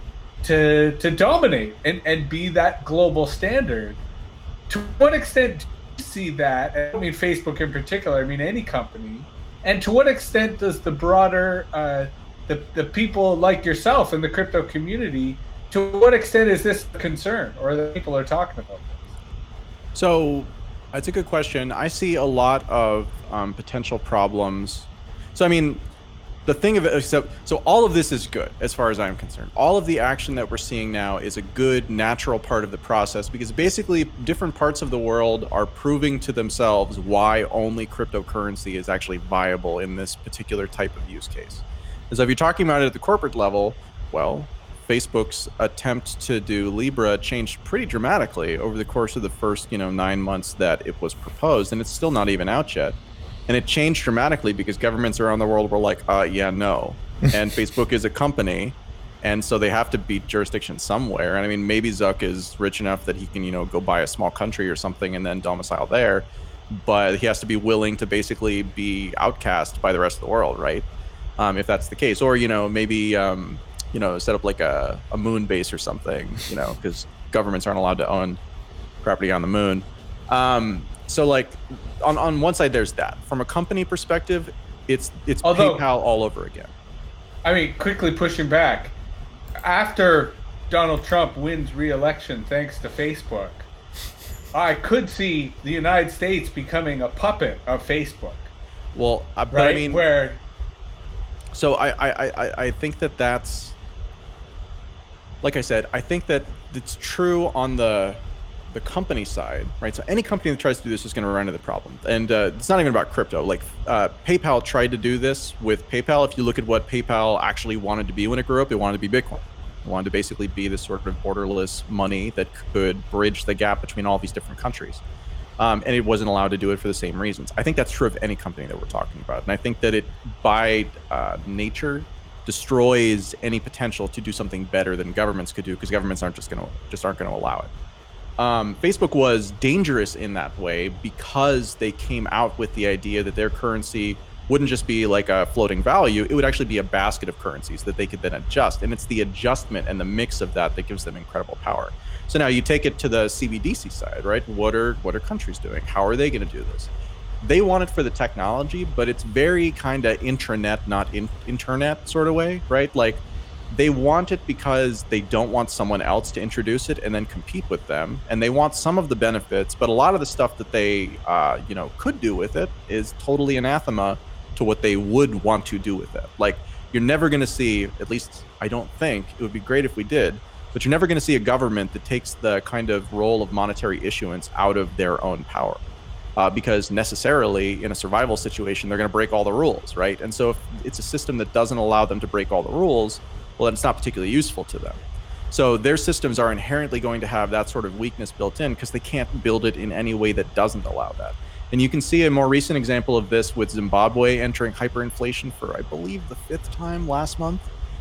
to dominate and be that global standard. To what extent do you see that? I don't mean Facebook in particular, I mean any company. And to what extent does the broader the people like yourself in the crypto community, to what extent is this a concern, or that people are talking about this? So that's a good question. I see a lot of potential problems. So I mean, the thing of it, so all of this is good as far as I'm concerned. All of the action that we're seeing now is a good natural part of the process, because basically different parts of the world are proving to themselves why only cryptocurrency is actually viable in this particular type of use case. And so if you're talking about it at the corporate level, well, Facebook's attempt to do Libra changed pretty dramatically over the course of the first 9 months that it was proposed, and it's still not even out yet. And it changed dramatically because governments around the world were like, yeah, no. And Facebook is a company, and so they have to beat jurisdiction somewhere. And I mean, maybe Zuck is rich enough that he can, go buy a small country or something and then domicile there. But he has to be willing to basically be outcast by the rest of the world, right? If that's the case. Or, maybe, set up like a moon base or something, because governments aren't allowed to own property on the moon. So like on one side, there's that. From a company perspective, it's PayPal all over again. I mean, quickly pushing back, after Donald Trump wins re-election thanks to Facebook, I could see the United States becoming a puppet of Facebook. Well, but right? I mean, where? So I think that's, like I said, I think that it's true on the company side, right? So any company that tries to do this is going to run into the problem. And it's not even about crypto. Like PayPal tried to do this with PayPal. If you look at what PayPal actually wanted to be when it grew up, it wanted to be Bitcoin. It wanted to basically be this sort of borderless money that could bridge the gap between all these different countries. And it wasn't allowed to do it for the same reasons. I think that's true of any company that we're talking about. And I think that it, by nature, destroys any potential to do something better than governments could do, because governments aren't going to allow it. Facebook was dangerous in that way because they came out with the idea that their currency wouldn't just be like a floating value, it would actually be a basket of currencies that they could then adjust. And it's the adjustment and the mix of that that gives them incredible power. So now you take it to the CBDC side, right? What are countries doing? How are they going to do this? They want it for the technology, but it's very kind of intranet, not internet sort of way, right? Like, they want it because they don't want someone else to introduce it and then compete with them. And they want some of the benefits, but a lot of the stuff that they, could do with it is totally anathema to what they would want to do with it. Like, you're never going to see, at least I don't think, it would be great if we did, but you're never going to see a government that takes the kind of role of monetary issuance out of their own power. Because necessarily in a survival situation, they're going to break all the rules, right? And so if it's a system that doesn't allow them to break all the rules, well, then it's not particularly useful to them. So their systems are inherently going to have that sort of weakness built in because they can't build it in any way that doesn't allow that. And you can see a more recent example of this with Zimbabwe entering hyperinflation for, I believe, the 5th time last month.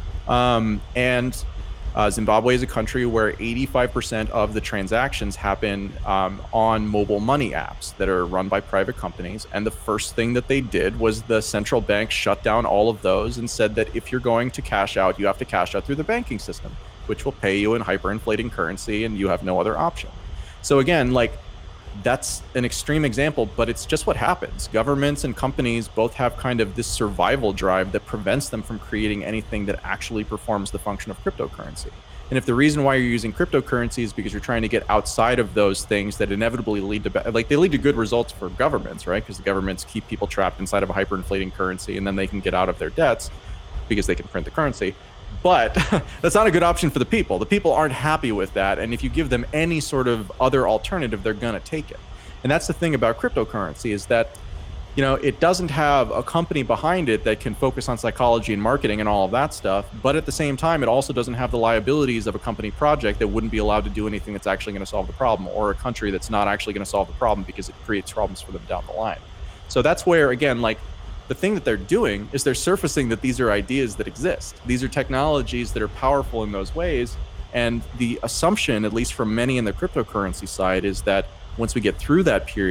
Zimbabwe is a country where 85% of the transactions happen on mobile money apps that are run by private companies. And the first thing that they did was the central bank shut down all of those and said that if you're going to cash out, you have to cash out through the banking system, which will pay you in hyperinflating currency, and you have no other option. So again, like, that's an extreme example, but it's just what happens. Governments and companies both have kind of this survival drive that prevents them from creating anything that actually performs the function of cryptocurrency. And if the reason why you're using cryptocurrency is because you're trying to get outside of those things that inevitably lead to, they lead to good results for governments, right? Because the governments keep people trapped inside of a hyperinflating currency, and then they can get out of their debts because they can print the currency. But that's not a good option for the people. The people aren't happy with that. And if you give them any sort of other alternative, they're going to take it. And that's the thing about cryptocurrency, is that, it doesn't have a company behind it that can focus on psychology and marketing and all of that stuff. But at the same time, it also doesn't have the liabilities of a company project that wouldn't be allowed to do anything that's actually going to solve the problem, or a country that's not actually going to solve the problem because it creates problems for them down the line. So that's where, again, like, the thing that they're doing is they're surfacing that these are ideas that exist. These are technologies that are powerful in those ways. And the assumption, at least from many in the cryptocurrency side, is that once we get through that period,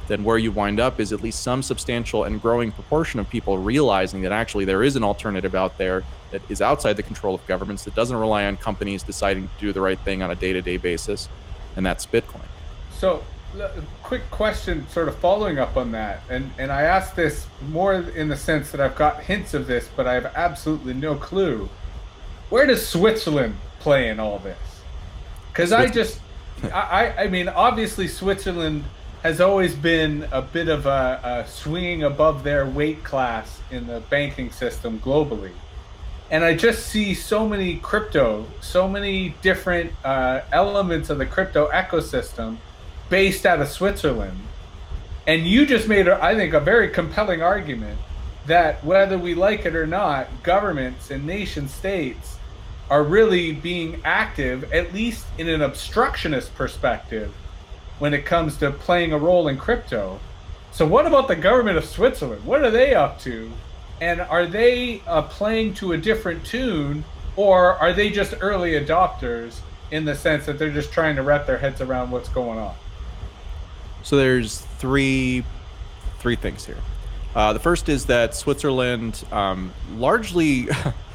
then where you wind up is at least some substantial and growing proportion of people realizing that actually there is an alternative out there that is outside the control of governments, that doesn't rely on companies deciding to do the right thing on a day-to-day basis, and that's Bitcoin. So, quick question, sort of following up on that, and I ask this more in the sense that I've got hints of this, but I have absolutely no clue. Where does Switzerland play in all this? Because I mean, obviously Switzerland has always been a bit of a swinging above their weight class in the banking system globally. And I just see so many different elements of the crypto ecosystem based out of Switzerland. And you just made, I think, a very compelling argument that whether we like it or not, governments and nation states are really being active, at least in an obstructionist perspective, when it comes to playing a role in crypto. So what about the government of Switzerland? What are they up to? And are they playing to a different tune, or are they just early adopters in the sense that they're just trying to wrap their heads around what's going on? So there's three things here. The first is that Switzerland largely...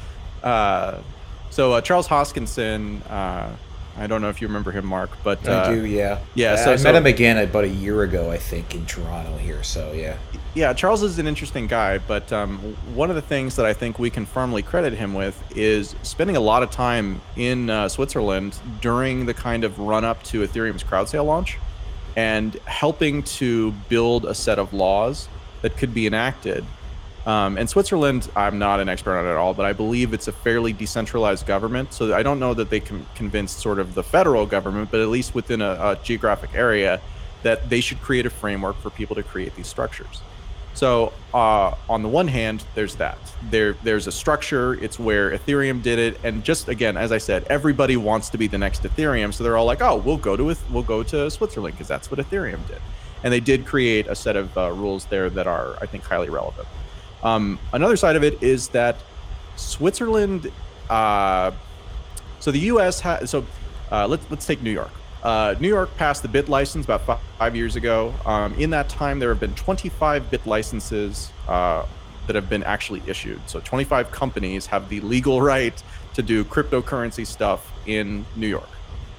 Charles Hoskinson, I don't know if you remember him, Mark, but... I do, yeah. Yeah, I met him again about a year ago, I think, in Toronto here, so yeah. Yeah, Charles is an interesting guy, but one of the things that I think we can firmly credit him with is spending a lot of time in Switzerland during the kind of run-up to Ethereum's crowd sale launch and helping to build a set of laws that could be enacted. And Switzerland, I'm not an expert on it at all, but I believe it's a fairly decentralized government. So I don't know that they can convince sort of the federal government, but at least within a geographic area, that they should create a framework for people to create these structures. So on the one hand, there's that. There's a structure. It's where Ethereum did it. And just, again, as I said, everybody wants to be the next Ethereum. So they're all like, oh, we'll go to Switzerland because that's what Ethereum did. And they did create a set of rules there that are, I think, highly relevant. Another side of it is that Switzerland, so the U.S. let's take New York. New York passed the BIT license about 5 years ago. In that time, there have been 25 BIT licenses that have been actually issued. So 25 companies have the legal right to do cryptocurrency stuff in New York.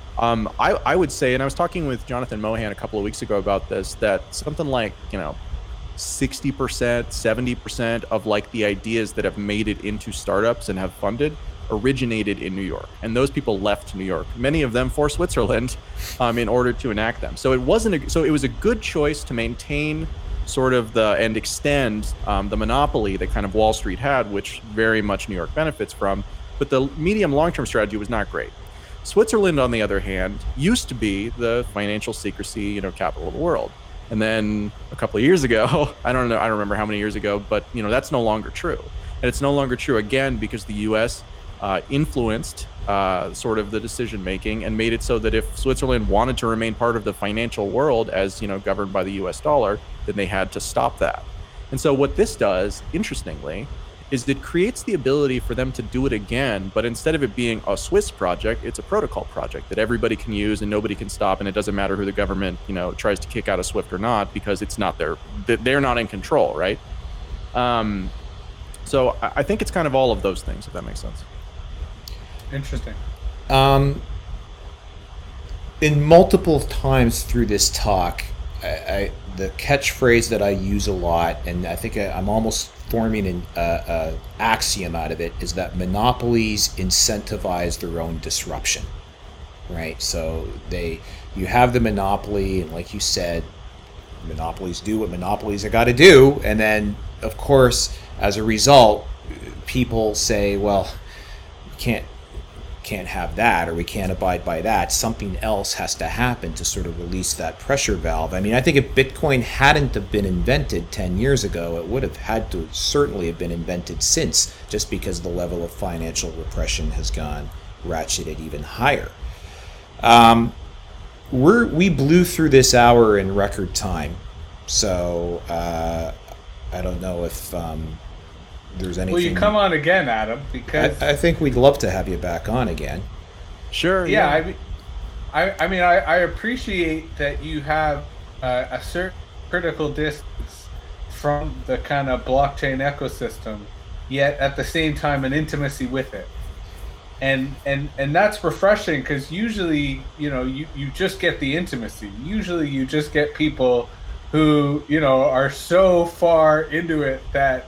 I would say, and I was talking with Jonathan Mohan a couple of weeks ago about this, that something like, 60%, 70% of like the ideas that have made it into startups and have funded originated in New York. And those people left New York, many of them for Switzerland, in order to enact them. So it was a good choice to maintain sort of and extend the monopoly that kind of Wall Street had, which very much New York benefits from. But the medium long-term strategy was not great. Switzerland, on the other hand, used to be the financial secrecy, capital of the world. And then a couple of years ago, I don't remember how many years ago, but that's no longer true. And it's no longer true again because the U.S. Influenced sort of the decision making and made it so that if Switzerland wanted to remain part of the financial world as governed by the U.S. dollar, then they had to stop that. And so what this does, interestingly, is it creates the ability for them to do it again, but instead of it being a Swiss project, it's a protocol project that everybody can use and nobody can stop, and it doesn't matter who the government, tries to kick out of SWIFT or not, because it's not they're not in control, right? So I think it's kind of all of those things, if that makes sense. Interesting. In multiple times through this talk, the catchphrase that I use a lot, and I think I'm almost forming an axiom out of it, is that monopolies incentivize their own disruption, right? So you have the monopoly, and like you said, monopolies do what monopolies are got to do, and then of course, as a result, people say, well, you can't have that, or we can't abide by that. Something else has to happen to sort of release that pressure valve. I mean, I think if Bitcoin hadn't have been invented 10 years ago, it would have had to certainly have been invented since, just because the level of financial repression has gone ratcheted even higher. We blew through this hour in record time, so I don't know if there's anything. Will you come on again, Adam? Because I think we'd love to have you back on again. Sure. Yeah. I mean, I appreciate that you have a certain critical distance from the kind of blockchain ecosystem, yet at the same time an intimacy with it. And that's refreshing, because usually, you just get the intimacy. Usually you just get people who, are so far into it that,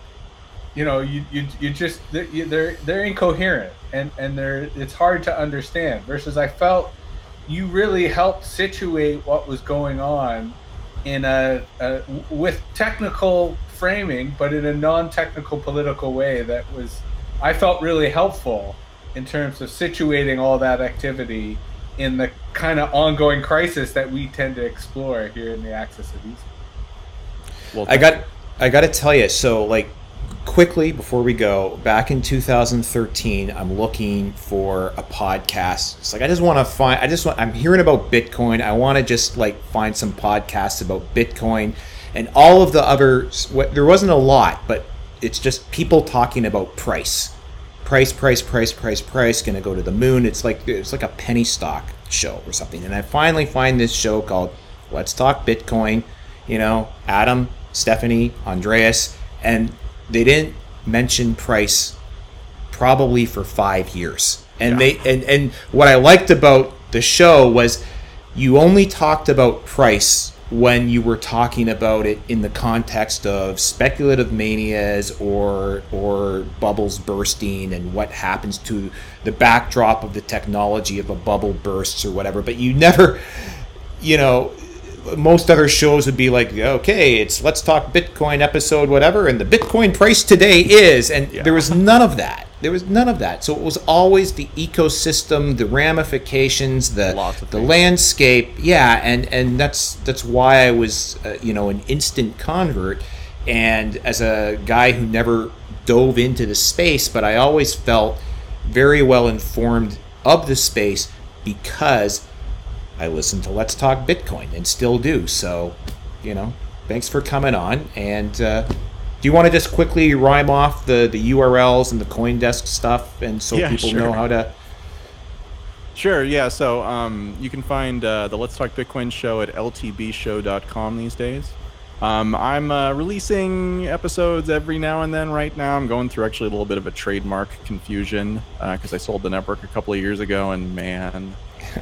they're incoherent and it's hard to understand, versus I felt you really helped situate what was going on in with technical framing, but in a non-technical political way that was, I felt, really helpful in terms of situating all that activity in the kind of ongoing crisis that we tend to explore here in the Axis of Easy. Well, I got to tell you, so like quickly before we go, back in 2013, I'm looking for a podcast. It's like I'm hearing about Bitcoin. I want to just like find some podcasts about Bitcoin and all of the others. There wasn't a lot, but it's just people talking about price, going to go to the moon. It's like a penny stock show or something. And I finally find this show called Let's Talk Bitcoin. Adam, Stephanie, Andreas, and they didn't mention price probably for 5 years. And and what I liked about the show was you only talked about price when you were talking about it in the context of speculative manias or bubbles bursting and what happens to the backdrop of the technology if a bubble bursts or whatever. But you never, most other shows would be like, okay, it's Let's Talk Bitcoin episode, whatever, and the Bitcoin price today is, and there was none of that. So it was always the ecosystem, the ramifications, the landscape. Yeah, and that's why I was, an instant convert. And as a guy who never dove into the space, but I always felt very well informed of the space because I listened to Let's Talk Bitcoin and still do. So, thanks for coming on. And do you want to just quickly rhyme off the URLs and the CoinDesk stuff, and so people know how to? Sure, yeah. So you can find the Let's Talk Bitcoin show at ltbshow.com these days. I'm releasing episodes every now and then. Right now I'm going through actually a little bit of a trademark confusion because I sold the network a couple of years ago, and man,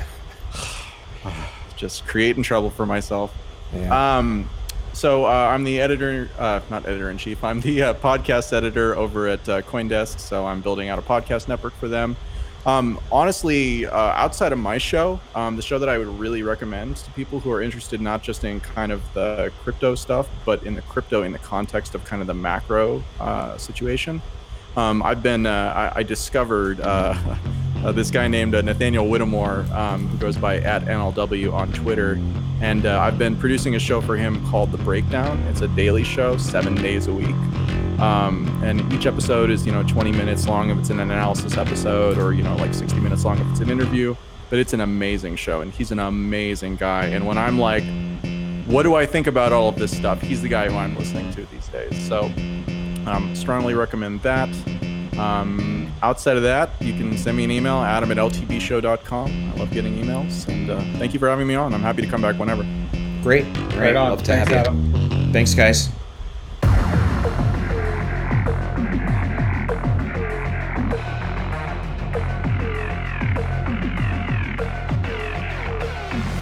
just creating trouble for myself. Yeah. So I'm the editor, not editor-in-chief, I'm the podcast editor over at CoinDesk, so I'm building out a podcast network for them. Honestly, outside of my show, the show that I would really recommend to people who are interested not just in kind of the crypto stuff, but in the crypto in the context of kind of the macro situation. I discovered this guy named Nathaniel Whittemore, who goes by @NLW on Twitter. And I've been producing a show for him called The Breakdown. It's a daily show, 7 days a week. And each episode is, 20 minutes long if it's an analysis episode, or, like 60 minutes long if it's an interview. But it's an amazing show, and he's an amazing guy. And when I'm like, what do I think about all of this stuff? He's the guy who I'm listening to these days. So strongly recommend that. Outside of that, you can send me an email, adam@ltbshow.com. I love getting emails, and thank you for having me on. I'm happy to come back whenever. Great. Right on. Love to have you. Adam. Thanks, guys.